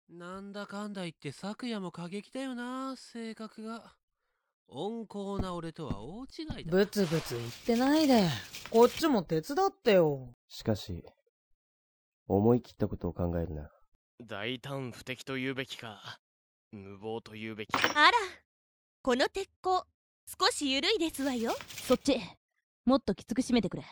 なんだかんだ言って昨夜も過激だよな、性格が。温厚な俺とは大違いだ。 ブツブツ言ってないで、こっちも手伝ってよ。 しかし、思い切ったことを考えるな。 大胆不敵と言うべきか、無謀と言うべき。 あら、この鉄鋼少し緩いですわよ。 そっちもっときつく締めてくれ。 はい。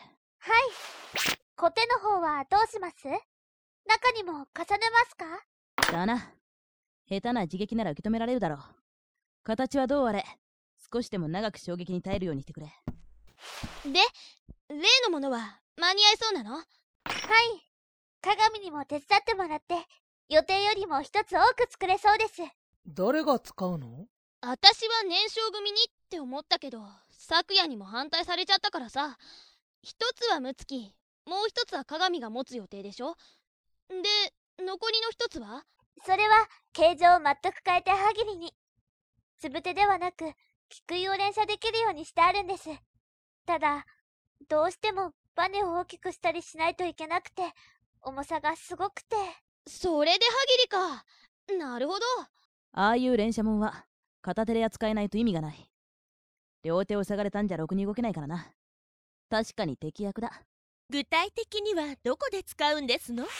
コテの方はどうします？中にも重ねますか？ だな。下手な自撃なら受け止められるだろう。形はどうあれ、少しでも長く衝撃に耐えるようにしてくれ。 で、例のものは間に合いそうなの？ はい。鏡にも手伝ってもらって、予定よりも一つ多く作れそうです。 誰が使うの？ 私は燃焼組にって思ったけど、昨夜にも反対されちゃったからさ。一つはムツキ、もう一つは鏡が持つ予定でしょ。で、残りの一つは？ それは形状を全く変えて歯切りに。つぶてではなく菊井を連射できるようにしてあるんです。ただどうしてもバネを大きくしたりしないといけなくて、重さがすごくて。 それで歯切りか。なるほど。 ああいう連射門は片手で扱えないと意味がない。両手を塞がれたんじゃろくに動けないからな。確かに敵役だ。 具体的にはどこで使うんですの？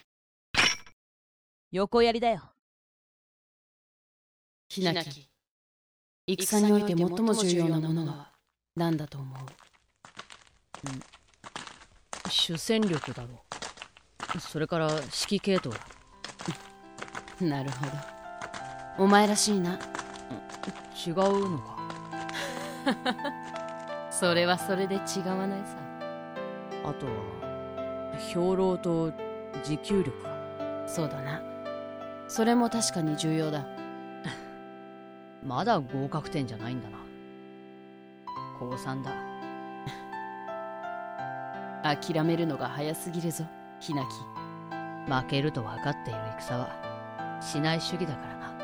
横槍だよ。 ひなき、戦において最も重要なものは何だと思う？ 主戦力だろう。それから指揮系統だ。 なるほど。お前らしいな。 違うのか。 それはそれで違わないさ。 あとは兵糧と持久力か。 そうだな。それも確かに重要だ。 まだ合格点じゃないんだな。高3だ。 諦めるのが早すぎるぞ、ひなき。 負けると分かっている戦はしない主義だからな。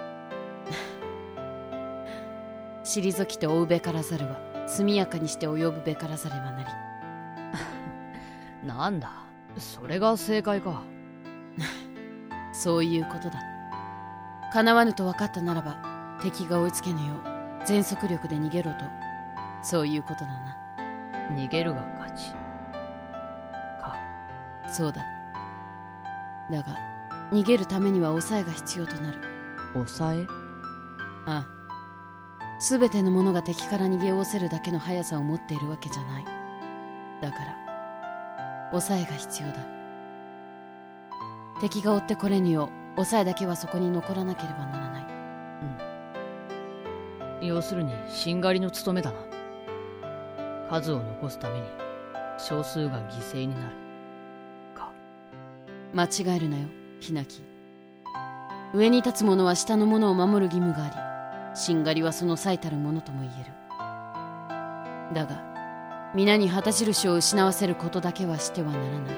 退きて追うべからざるは速やかにして及ぶべからざればなり。 なんだ、それが正解か。 そういうことだ。叶わぬと分かったならば敵が追いつけぬよう全速力で逃げろと、そういうことだな。 逃げるが勝ちか。 そうだ。だが逃げるためには抑えが必要となる。 抑え？ ああ。全てのものが敵から逃げおせるだけの速さを持っているわけじゃない。だから抑えが必要だ。敵が追ってこれぬよう抑えだけはそこに残らなければならない。 要するにしんがりの務めだな。数を残すために少数が犠牲になるか。 間違えるなよ、ひなき。上に立つ者は下の者を守る義務があり、しんがりはその最たるものとも言える。だが皆に旗印を失わせることだけはしてはならない。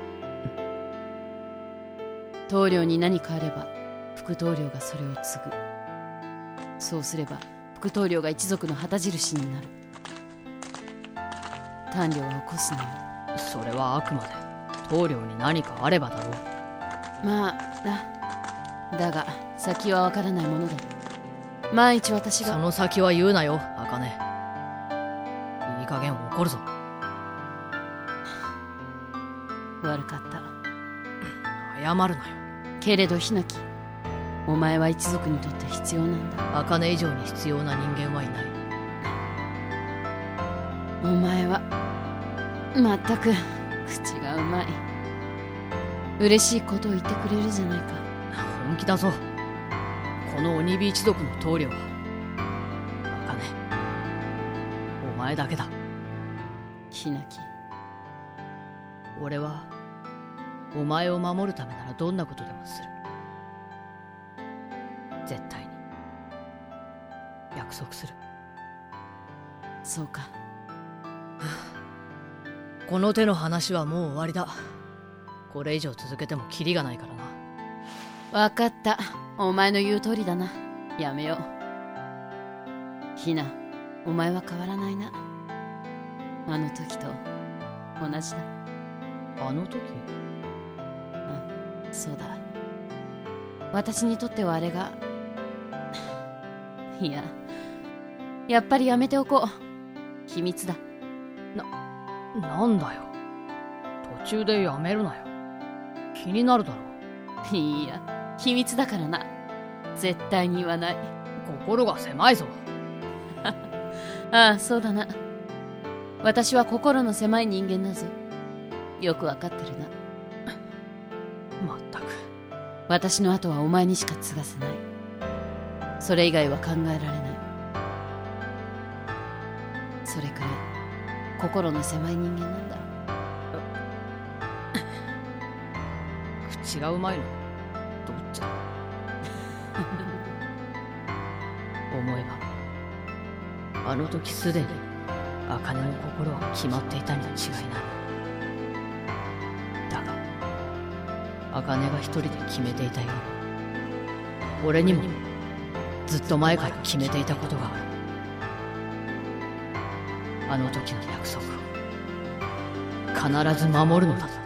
棟梁に何かあれば副棟梁がそれを継ぐ。そうすれば副棟梁が一族の旗印になる。短慮は起こすなよ。 それはあくまで棟梁に何かあればだろう。 まあな。だが先はわからないものだ。万一私が。 その先は言うなよ、茜。いい加減怒るぞ。 悪かった。 謝るなよ。 けれどひなき、お前は一族にとって必要なんだ。 茜以上に必要な人間はいない。 お前はまったく口がうまい。嬉しいことを言ってくれるじゃないか。 本気だぞ。この鬼火一族の棟梁は茜、お前だけだ。 ひなき、 俺はお前を守るためならどんなことでもする。絶対に約束する。 そうか。 この手の話はもう終わりだ。これ以上続けてもキリがないからな。 分かった。お前の言う通りだな。やめよう。ひな、お前は変わらないな。あの時と同じだ。 あの時？ そうだ。 私にとってはあれがいや、やっぱりやめておこう。秘密だ。 なんだよ、途中でやめるなよ。気になるだろ。 いや、秘密だからな。絶対に言わない。 心が狭いぞ。 ああ、そうだな。私は心の狭い人間だぞ。よくわかってるな。 まったく。 私の後はお前にしか継がせない。それ以外は考えられない。それくらい心の狭い人間なんだ。 口がうまいのどっちだ。思えばあの時すでに茜の心は決まっていたには違いない。だが茜が一人で決めていたように、俺にもずっと前から決めていたことがある。あの時の約束を必ず守るのだぞ。